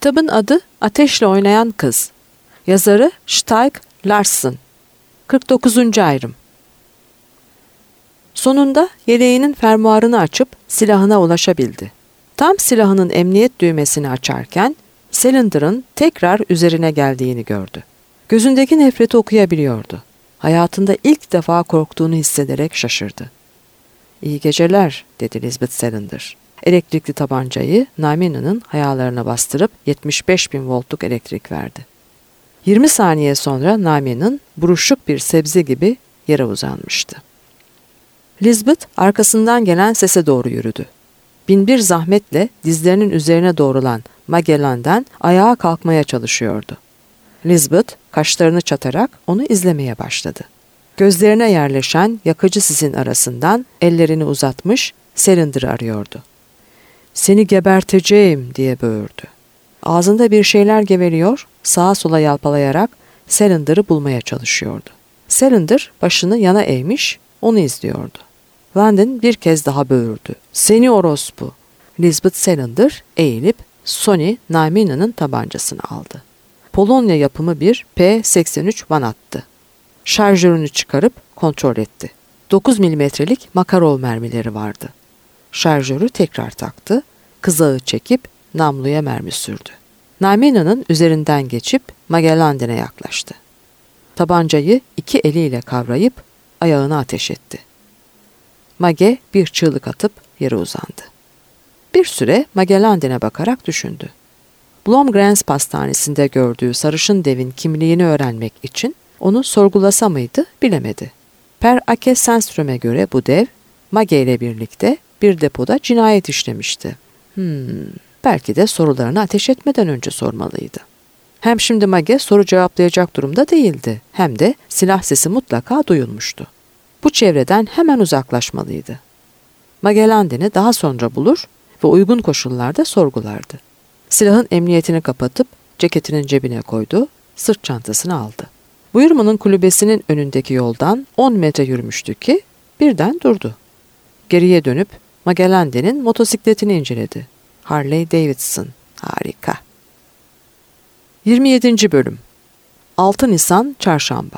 Kitabın adı Ateşle Oynayan Kız. Yazarı Stieg Larsson. 49. ayrım. Sonunda yeleğinin fermuarını açıp silahına ulaşabildi. Tam silahının emniyet düğmesini açarken Cylinder'ın tekrar üzerine geldiğini gördü. Gözündeki nefreti okuyabiliyordu. Hayatında ilk defa korktuğunu hissederek şaşırdı. "İyi geceler," dedi Lisbeth Cylinder. Elektrikli tabancayı Naimina'nın hayalarına bastırıp 75.000 voltluk elektrik verdi. 20 saniye sonra Naimina'nın buruşuk bir sebze gibi yere uzanmıştı. Lisbeth arkasından gelen sese doğru yürüdü. Binbir zahmetle dizlerinin üzerine doğrulan Magellan'dan ayağa kalkmaya çalışıyordu. Lisbeth kaşlarını çatarak onu izlemeye başladı. Gözlerine yerleşen yakıcı sisin arasından ellerini uzatmış Cylinder'ı arıyordu. "Seni geberteceğim," diye böğürdü. Ağzında bir şeyler geveliyor, sağa sola yalpalayarak Cylinder'ı bulmaya çalışıyordu. Cylinder başını yana eğmiş, onu izliyordu. Landon bir kez daha böğürdü. "Seni orospu!" Lisbeth Cylinder eğilip Sonny Naimina'nın tabancasını aldı. Polonya yapımı bir P83 van attı. Şarjörünü çıkarıp kontrol etti. 9 milimetrelik Makarov mermileri vardı. Şarjörü tekrar taktı, kızağı çekip namluya mermi sürdü. Naimina'nın üzerinden geçip Magellan'e yaklaştı. Tabancayı iki eliyle kavrayıp ayağına ateş etti. Mage bir çığlık atıp yere uzandı. Bir süre Magellan'e bakarak düşündü. Blomgrens pastanesinde gördüğü sarışın devin kimliğini öğrenmek için onu sorgulasa mıydı bilemedi. Per Ake Senström'e göre bu dev, Mage ile birlikte bir depoda cinayet işlemişti. Belki de sorularını ateş etmeden önce sormalıydı. Hem şimdi Mage soru cevaplayacak durumda değildi, hem de silah sesi mutlaka duyulmuştu. Bu çevreden hemen uzaklaşmalıydı. Magellan'ı daha sonra bulur ve uygun koşullarda sorgulardı. Silahın emniyetini kapatıp ceketinin cebine koydu, sırt çantasını aldı. Buyurmanın kulübesinin önündeki yoldan 10 metre yürümüştü ki birden durdu. Geriye dönüp Magellan'ın motosikletini inceledi. Harley Davidson. Harika. 27. bölüm. 6 Nisan Çarşamba.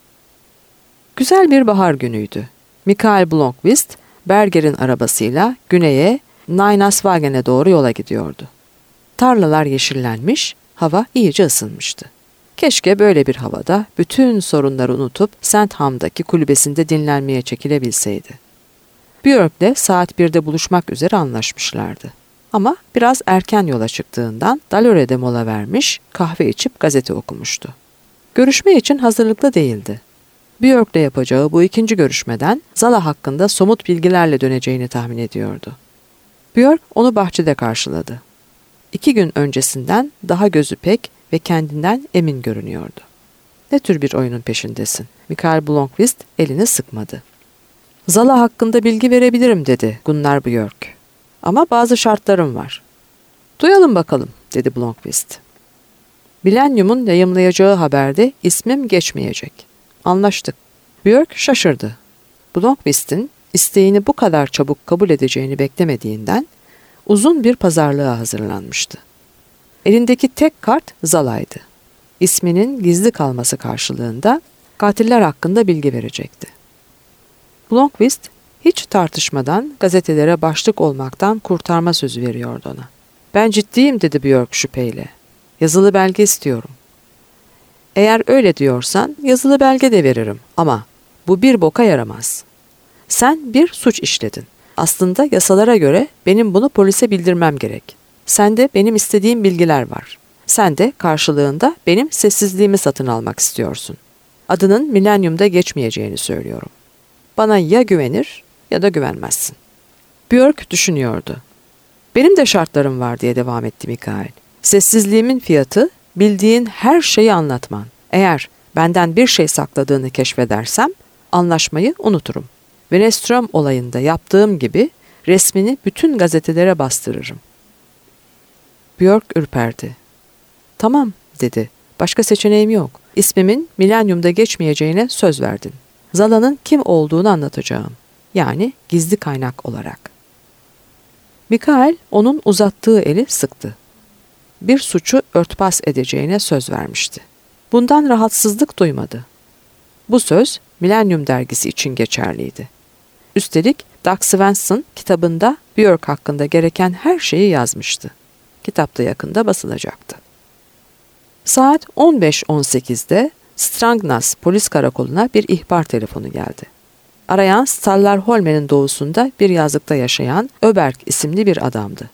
Güzel bir bahar günüydü. Michael Blomqvist, Berger'in arabasıyla güneye Nynäsvägen'e doğru yola gidiyordu. Tarlalar yeşillenmiş, hava iyice ısınmıştı. Keşke böyle bir havada bütün sorunları unutup Sandham'daki kulübesinde dinlenmeye çekilebilseydi. Björk'le saat 1'de buluşmak üzere anlaşmışlardı. Ama biraz erken yola çıktığından Dalore'de mola vermiş, kahve içip gazete okumuştu. Görüşme için hazırlıklı değildi. Björk'le yapacağı bu ikinci görüşmeden Zala hakkında somut bilgilerle döneceğini tahmin ediyordu. Björk onu bahçede karşıladı. 2 gün öncesinden daha gözü pek ve kendinden emin görünüyordu. "Ne tür bir oyunun peşindesin?" Michael Blomqvist elini sıkmadı. "Zala hakkında bilgi verebilirim," dedi Gunnar Björk. "Ama bazı şartlarım var." "Duyalım bakalım," dedi Blomqvist. "Millennium'un yayımlayacağı haberde ismim geçmeyecek." "Anlaştık." Björk şaşırdı. Blomqvist'in isteğini bu kadar çabuk kabul edeceğini beklemediğinden uzun bir pazarlığa hazırlanmıştı. Elindeki tek kart Zala'ydı. İsminin gizli kalması karşılığında katiller hakkında bilgi verecekti. Blomqvist hiç tartışmadan gazetelere başlık olmaktan kurtarma sözü veriyordu ona. "Ben ciddiyim," dedi Björk şüpheyle. "Yazılı belge istiyorum." "Eğer öyle diyorsan yazılı belge de veririm ama bu bir boka yaramaz. Sen bir suç işledin. Aslında yasalara göre benim bunu polise bildirmem gerek. Sende benim istediğim bilgiler var. Sen de karşılığında benim sessizliğimi satın almak istiyorsun. Adının Millennium'da geçmeyeceğini söylüyorum. Bana ya güvenir ya da güvenmezsin." Björk düşünüyordu. "Benim de şartlarım var," diye devam etti Michael. "Sessizliğimin fiyatı bildiğin her şeyi anlatman. Eğer benden bir şey sakladığını keşfedersem anlaşmayı unuturum. Wenström olayında yaptığım gibi resmini bütün gazetelere bastırırım." Björk ürperdi. "Tamam," dedi. "Başka seçeneğim yok. İsmimin Millennium'da geçmeyeceğine söz verdin. Zala'nın kim olduğunu anlatacağım. Yani gizli kaynak olarak." Michael onun uzattığı eli sıktı. bir suçu örtbas edeceğine söz vermişti. Bundan rahatsızlık duymadı. Bu söz Millennium dergisi için geçerliydi. Üstelik Doug Svensson kitabında Björk hakkında gereken her şeyi yazmıştı. Kitap da yakında basılacaktı. Saat 15.18'de Strängnäs polis karakoluna bir ihbar telefonu geldi. Arayan Stallarholmen'in doğusunda bir yazlıkta yaşayan Öberg isimli bir adamdı.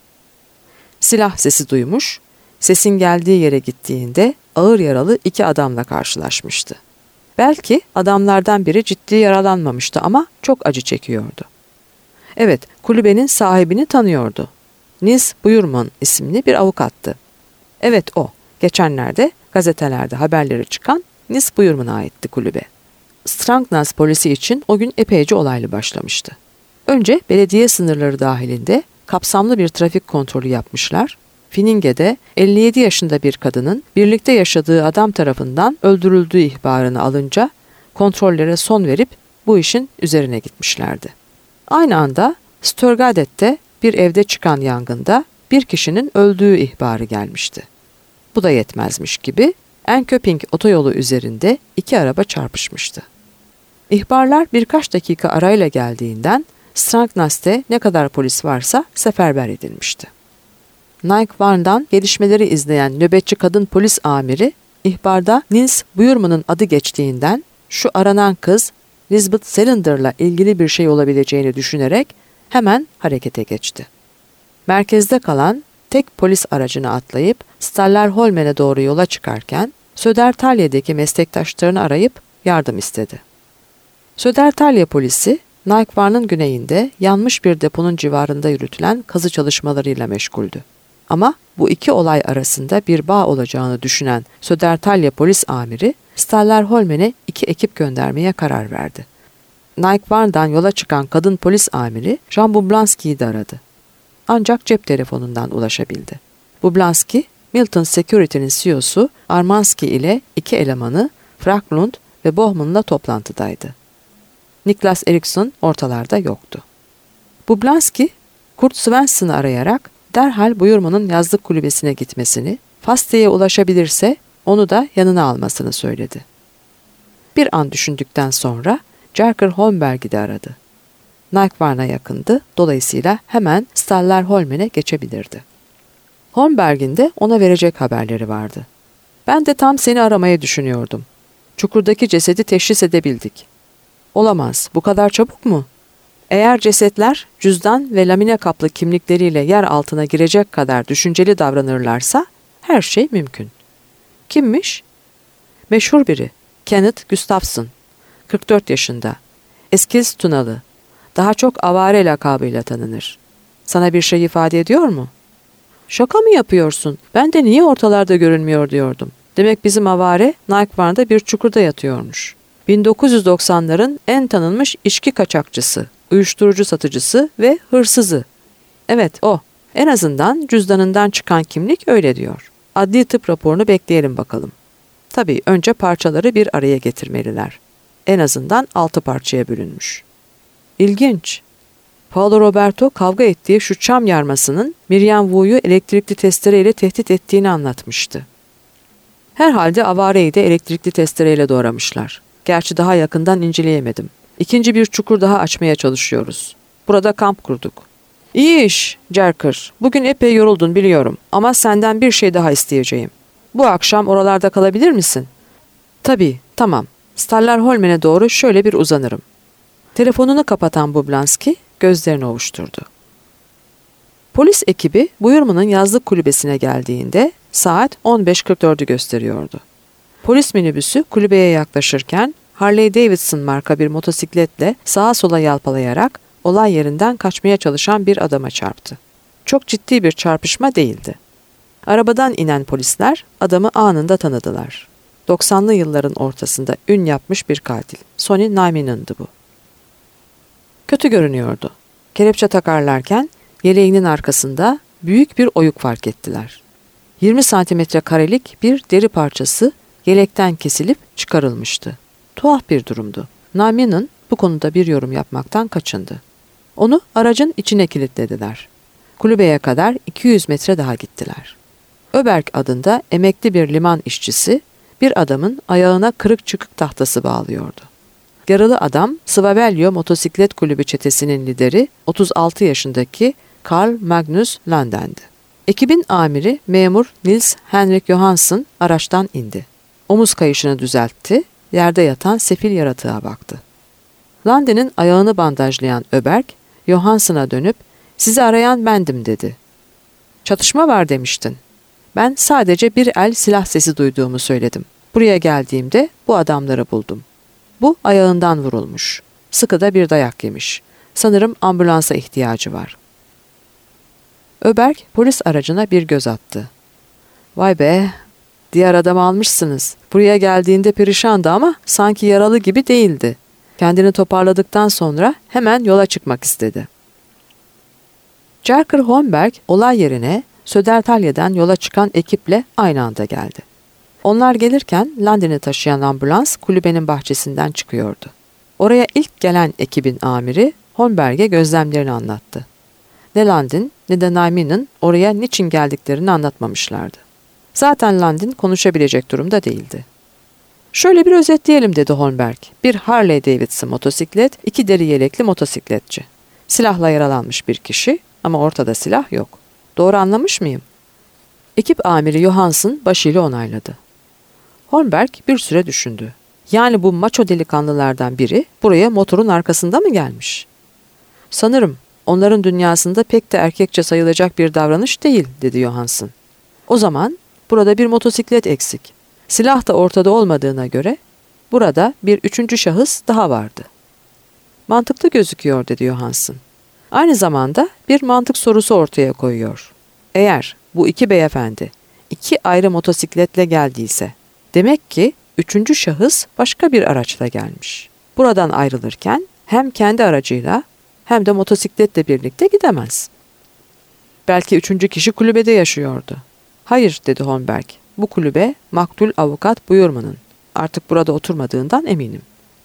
Silah sesi duymuş, sesin geldiği yere gittiğinde ağır yaralı 2 adamla karşılaşmıştı. Belki adamlardan biri ciddi yaralanmamıştı ama çok acı çekiyordu. Evet, kulübenin sahibini tanıyordu. Nils Buyurman isimli bir avukattı. Evet o, geçenlerde gazetelerde haberleri çıkan Nils Buyurman'a aitti kulübe. Strängnäs polisi için o gün epeyce olaylı başlamıştı. Önce belediye sınırları dahilinde kapsamlı bir trafik kontrolü yapmışlar. Fininge'de 57 yaşında bir kadının birlikte yaşadığı adam tarafından öldürüldüğü ihbarını alınca kontrollere son verip bu işin üzerine gitmişlerdi. Aynı anda Störgadet'te bir evde çıkan yangında bir kişinin öldüğü ihbarı gelmişti. Bu da yetmezmiş gibi Enköping otoyolu üzerinde 2 araba çarpışmıştı. İhbarlar birkaç dakika arayla geldiğinden Strängnäs'te ne kadar polis varsa seferber edilmişti. Nykvarn'dan gelişmeleri izleyen nöbetçi kadın polis amiri ihbarda Nils Buyurman'ın adı geçtiğinden şu aranan kız Lisbeth Salander'la ilgili bir şey olabileceğini düşünerek hemen harekete geçti. Merkezde kalan tek polis aracına atlayıp Stallarholmen'e doğru yola çıkarken Södertalje'deki meslektaşlarını arayıp yardım istedi. Södertalje polisi Nykvarn'ın güneyinde yanmış bir deponun civarında yürütülen kazı çalışmalarıyla meşguldü. Ama bu 2 olay arasında bir bağ olacağını düşünen Södertalje polis amiri Stallarholmen'e 2 ekip göndermeye karar verdi. Nykvarn'dan yola çıkan kadın polis amiri Jan Bublanski'yi de aradı. Ancak cep telefonundan ulaşabildi. Bublanski, Milton Security'nin CEO'su Armanski ile 2 elemanı Fraklund ve Bohman'la toplantıdaydı. Niklas Eriksson ortalarda yoktu. Bublanski, Kurt Svensson'ı arayarak derhal Buyurman'ın yazlık kulübesine gitmesini, Faste'ye ulaşabilirse onu da yanına almasını söyledi. Bir an düşündükten sonra Jerker Holmberg'i de aradı. Nykvarn'a yakındı, dolayısıyla hemen Stallarholmen'e geçebilirdi. Holmberg'in de ona verecek haberleri vardı. Ben de tam seni aramayı düşünüyordum. Çukurdaki cesedi teşhis edebildik. Olamaz, bu kadar çabuk mu? Eğer cesetler cüzdan ve lamine kaplı kimlikleriyle yer altına girecek kadar düşünceli davranırlarsa her şey mümkün. Kimmiş? Meşhur biri, Kenneth Gustafsson, 44 yaşında, Eskilstunalı, daha çok avare lakabıyla tanınır. Sana bir şey ifade ediyor mu? Şaka mı yapıyorsun? Ben de niye ortalarda görünmüyor diyordum. Demek bizim avare Nykvarn'da bir çukurda yatıyormuş. 1990'ların en tanınmış içki kaçakçısı, uyuşturucu satıcısı ve hırsızı. Evet o. En azından cüzdanından çıkan kimlik öyle diyor. Adli tıp raporunu bekleyelim bakalım. Tabii önce parçaları bir araya getirmeliler. En azından 6 parçaya bölünmüş. İlginç. Paolo Roberto kavga ettiği şu çam yarmasının Miriam Wu'yu elektrikli testereyle tehdit ettiğini anlatmıştı. Herhalde avareyi de elektrikli testereyle doğramışlar. Gerçi daha yakından inceleyemedim. 2. bir çukur daha açmaya çalışıyoruz. Burada kamp kurduk. İyi iş, Jerker. Bugün epey yoruldun biliyorum ama senden bir şey daha isteyeceğim. Bu akşam oralarda kalabilir misin? Tabii, tamam. Stallarholmen'e doğru şöyle bir uzanırım. Telefonunu kapatan Bublanski gözlerini ovuşturdu. Polis ekibi Buyurman'ın yazlık kulübesine geldiğinde saat 15.44'ü gösteriyordu. Polis minibüsü kulübeye yaklaşırken Harley Davidson marka bir motosikletle sağa sola yalpalayarak olay yerinden kaçmaya çalışan bir adama çarptı. Çok ciddi bir çarpışma değildi. Arabadan inen polisler adamı anında tanıdılar. 90'lı yılların ortasında ün yapmış bir katil. Sonny Naiminen'dı bu. Kötü görünüyordu. Kelepçe takarlarken yeleğinin arkasında büyük bir oyuk fark ettiler. 20 santimetre karelik bir deri parçası yelekten kesilip çıkarılmıştı. Tuhaf bir durumdu. Naiminen bu konuda bir yorum yapmaktan kaçındı. Onu aracın içine kilitlediler. Kulübeye kadar 200 metre daha gittiler. Öberg adında emekli bir liman işçisi bir adamın ayağına kırık çıkık tahtası bağlıyordu. Yaralı adam Svaveljo Motosiklet Kulübü çetesinin lideri 36 yaşındaki Carl Magnus Landen'di. Ekibin amiri memur Nils Henrik Johansson araçtan indi. Omuz kayışını düzeltti, yerde yatan sefil yaratığa baktı. Landen'in ayağını bandajlayan Öberg, Johansson'a dönüp "Sizi arayan bendim" dedi. "Çatışma var demiştin." "Ben sadece bir el silah sesi duyduğumu söyledim. Buraya geldiğimde bu adamları buldum. Bu ayağından vurulmuş. Sıkı da bir dayak yemiş. Sanırım ambulansa ihtiyacı var." Öberg polis aracına bir göz attı. "Vay be, diğer adamı almışsınız. Buraya geldiğinde perişandı ama sanki yaralı gibi değildi." Kendini toparladıktan sonra hemen yola çıkmak istedi. Jerker Holmberg olay yerine Södertalya'dan yola çıkan ekiple aynı anda geldi. Onlar gelirken Landen'i taşıyan ambulans kulübenin bahçesinden çıkıyordu. Oraya ilk gelen ekibin amiri Holmberg'e gözlemlerini anlattı. Ne Landen ne de Naiman'ın oraya niçin geldiklerini anlatmamışlardı. Zaten Landen konuşabilecek durumda değildi. "Şöyle bir özetleyelim" dedi Holmberg. "Bir Harley Davidson motosiklet, 2 deri yelekli motosikletçi. Silahla yaralanmış bir kişi ama ortada silah yok. Doğru anlamış mıyım?" Ekip amiri Johansson başıyla onayladı. Holmberg bir süre düşündü. "Yani bu maço delikanlılardan biri buraya motorun arkasında mı gelmiş?" "Sanırım onların dünyasında pek de erkekçe sayılacak bir davranış değil" dedi Johansson. "O zaman burada bir motosiklet eksik. Silah da ortada olmadığına göre burada bir 3. şahıs daha vardı." "Mantıklı gözüküyor" dedi Johansson. "Aynı zamanda bir mantık sorusu ortaya koyuyor. Eğer bu 2 beyefendi 2 ayrı motosikletle geldiyse demek ki 3. şahıs başka bir araçla gelmiş. Buradan ayrılırken hem kendi aracıyla hem de motosikletle birlikte gidemez. Belki 3. kişi kulübede yaşıyordu." "Hayır" dedi Holmberg. "Bu kulübe maktul avukat Buyurman'ın. Artık burada oturmadığından eminim."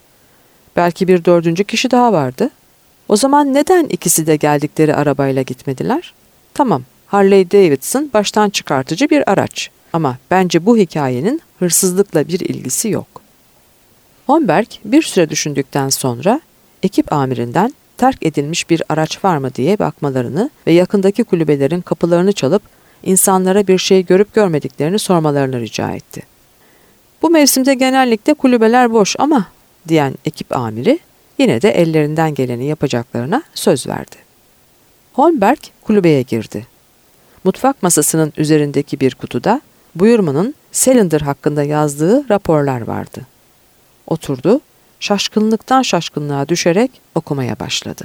"Belki bir 4. kişi daha vardı." "O zaman neden ikisi de geldikleri arabayla gitmediler?" "Tamam, Harley Davidson baştan çıkartıcı bir araç ama bence bu hikayenin hırsızlıkla bir ilgisi yok." Holmberg bir süre düşündükten sonra ekip amirinden terk edilmiş bir araç var mı diye bakmalarını ve yakındaki kulübelerin kapılarını çalıp insanlara bir şey görüp görmediklerini sormalarını rica etti. "Bu mevsimde genellikle kulübeler boş ama" diyen ekip amiri yine de ellerinden geleni yapacaklarına söz verdi. Holmberg kulübeye girdi. Mutfak masasının üzerindeki bir kutuda Buyurman'ın Cylinder hakkında yazdığı raporlar vardı. Oturdu, şaşkınlıktan şaşkınlığa düşerek okumaya başladı.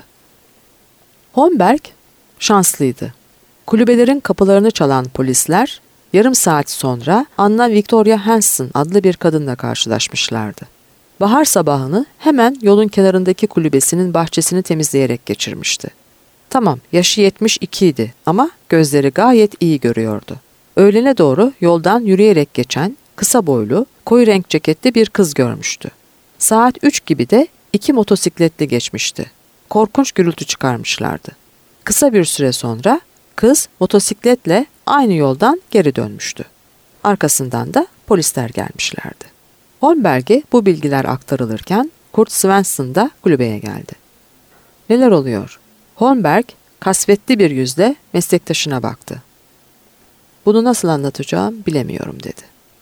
Holmberg şanslıydı. Kulübelerin kapılarını çalan polisler yarım saat sonra Anna Victoria Hansen adlı bir kadınla karşılaşmışlardı. Bahar sabahını hemen yolun kenarındaki kulübesinin bahçesini temizleyerek geçirmişti. Tamam, yaşı 72 idi ama gözleri gayet iyi görüyordu. Öğlene doğru yoldan yürüyerek geçen kısa boylu, koyu renk ceketli bir kız görmüştü. Saat 3 gibi de 2 motosikletli geçmişti. Korkunç gürültü çıkarmışlardı. Kısa bir süre sonra kız motosikletle aynı yoldan geri dönmüştü. Arkasından da polisler gelmişlerdi. Holmberg'e bu bilgiler aktarılırken Kurt Svensson da kulübeye geldi. "Neler oluyor?" Holmberg kasvetli bir yüzle meslektaşına baktı. "Bunu nasıl anlatacağım bilemiyorum" dedi.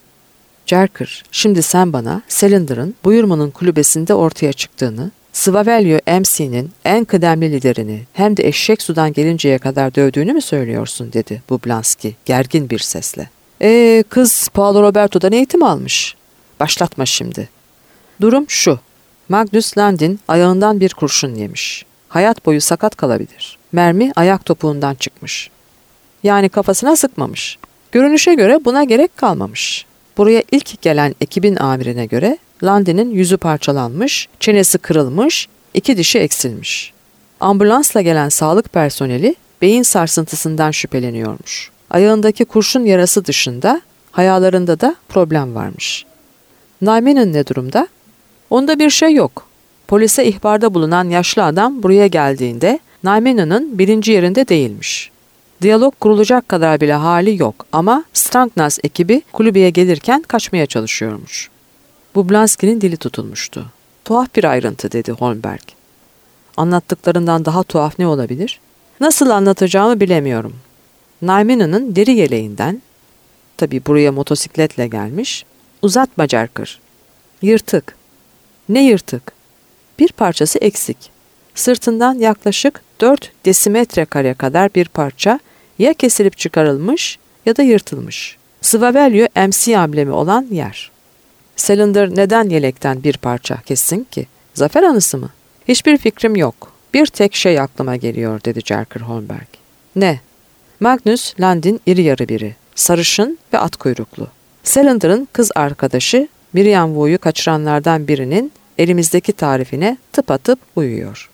"Jerker, şimdi sen bana Cylinder'ın Buyurman'ın kulübesinde ortaya çıktığını, Svaveljo MC'nin en kıdemli liderini hem de eşek sudan gelinceye kadar dövdüğünü mü söylüyorsun?" dedi Bublanski gergin bir sesle. Kız Paolo Roberto'dan eğitim almış. Başlatma şimdi. Durum şu. Magnus Landen ayağından bir kurşun yemiş. Hayat boyu sakat kalabilir. Mermi ayak topuğundan çıkmış. Yani kafasına sıkmamış. Görünüşe göre buna gerek kalmamış. Buraya ilk gelen ekibin amirine göre Landen'in yüzü parçalanmış, çenesi kırılmış, 2 dişi eksilmiş. Ambulansla gelen sağlık personeli beyin sarsıntısından şüpheleniyormuş. Ayağındaki kurşun yarası dışında hayalarında da problem varmış. Naiman'ın ne durumda? Onda bir şey yok. Polise ihbarda bulunan yaşlı adam buraya geldiğinde Naiman'ın bilinci yerinde değilmiş. Diyalog kurulacak kadar bile hali yok ama Strangnas ekibi kulübeye gelirken kaçmaya çalışıyormuş. Bu Blonsky'nin dili tutulmuştu. Tuhaf bir ayrıntı dedi Holmberg. Anlattıklarından daha tuhaf ne olabilir? Nasıl anlatacağımı bilemiyorum. Naiman'ın deri yeleğinden, tabii buraya motosikletle gelmiş, uzatma Cerker. Yırtık. Ne yırtık? Bir parçası eksik. Sırtından yaklaşık 4 desimetre kare kadar bir parça ya kesilip çıkarılmış ya da yırtılmış. Swavelio MC amblemi olan yer. Cylinder neden yelekten bir parça kessin ki? Zafer anısı mı? Hiçbir fikrim yok. Bir tek şey aklıma geliyor dedi Cerker Holmberg. Ne? Magnus Landin iri yarı biri. Sarışın ve at kuyruklu. Cylinder'ın kız arkadaşı Miriam Wu'yu kaçıranlardan birinin elimizdeki tarifine tıpatıp uyuyor.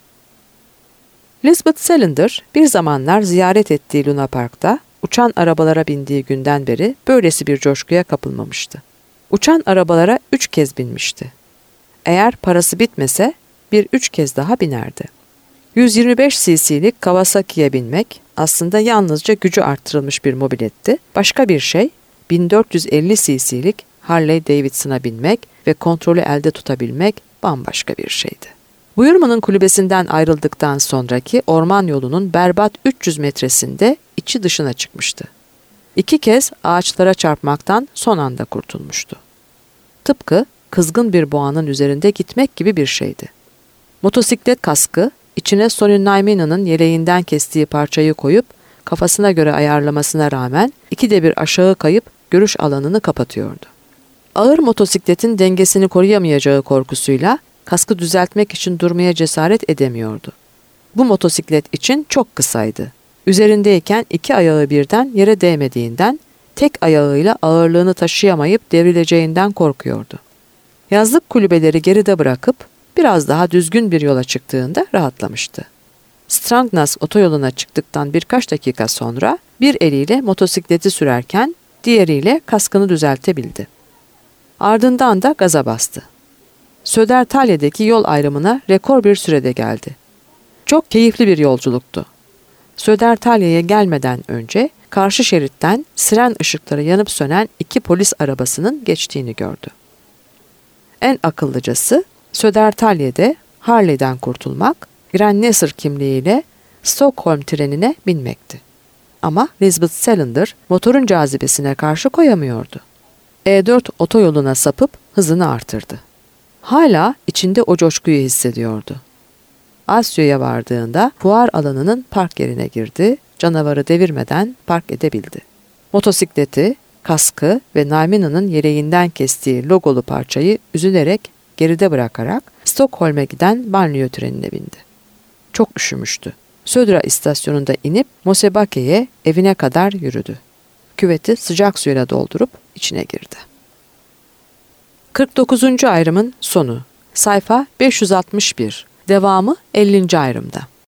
Lisbeth Cylinder bir zamanlar ziyaret ettiği Luna Park'ta uçan arabalara bindiği günden beri böylesi bir coşkuya kapılmamıştı. Uçan arabalara 3 kez binmişti. Eğer parası bitmese bir 3 kez daha binerdi. 125 cc'lik Kawasaki'ye binmek aslında yalnızca gücü arttırılmış bir mobiletti. Başka bir şey 1450 cc'lik Harley Davidson'a binmek ve kontrolü elde tutabilmek bambaşka bir şeydi. Buyurmanın kulübesinden ayrıldıktan sonraki orman yolunun berbat 300 metresinde içi dışına çıkmıştı. 2 kez ağaçlara çarpmaktan son anda kurtulmuştu. Tıpkı kızgın bir boğanın üzerinde gitmek gibi bir şeydi. Motosiklet kaskı içine Sonny Naiman'ın yeleğinden kestiği parçayı koyup kafasına göre ayarlamasına rağmen 2'de bir aşağı kayıp görüş alanını kapatıyordu. Ağır motosikletin dengesini koruyamayacağı korkusuyla kaskı düzeltmek için durmaya cesaret edemiyordu. Bu motosiklet için çok kısaydı. Üzerindeyken 2 ayağı birden yere değmediğinden, tek ayağıyla ağırlığını taşıyamayıp devrileceğinden korkuyordu. Yazlık kulübeleri geride bırakıp biraz daha düzgün bir yola çıktığında rahatlamıştı. Strangnas otoyoluna çıktıktan birkaç dakika sonra bir eliyle motosikleti sürerken diğeriyle kaskını düzeltebildi. Ardından da gaza bastı. Södertalye'deki yol ayrımına rekor bir sürede geldi. Çok keyifli bir yolculuktu. Södertalye'ye gelmeden önce karşı şeritten siren ışıkları yanıp sönen 2 polis arabasının geçtiğini gördü. En akıllıcası Södertalye'de Harley'den kurtulmak, Grandnesser kimliğiyle Stockholm trenine binmekti. Ama Lisbeth Cylinder motorun cazibesine karşı koyamıyordu. E4 otoyoluna sapıp hızını artırdı. Hala içinde o coşkuyu hissediyordu. Asyo'ya vardığında fuar alanının park yerine girdi, canavarı devirmeden park edebildi. Motosikleti, kaskı ve Naiman'ın yeleğinden kestiği logolu parçayı üzülerek geride bırakarak Stockholm'e giden banliyö trenine bindi. Çok üşümüştü. Södra istasyonunda inip Mosebake'ye evine kadar yürüdü. Küveti sıcak suyla doldurup içine girdi. 49. ayrımın sonu. Sayfa 561. Devamı 50. ayrımda.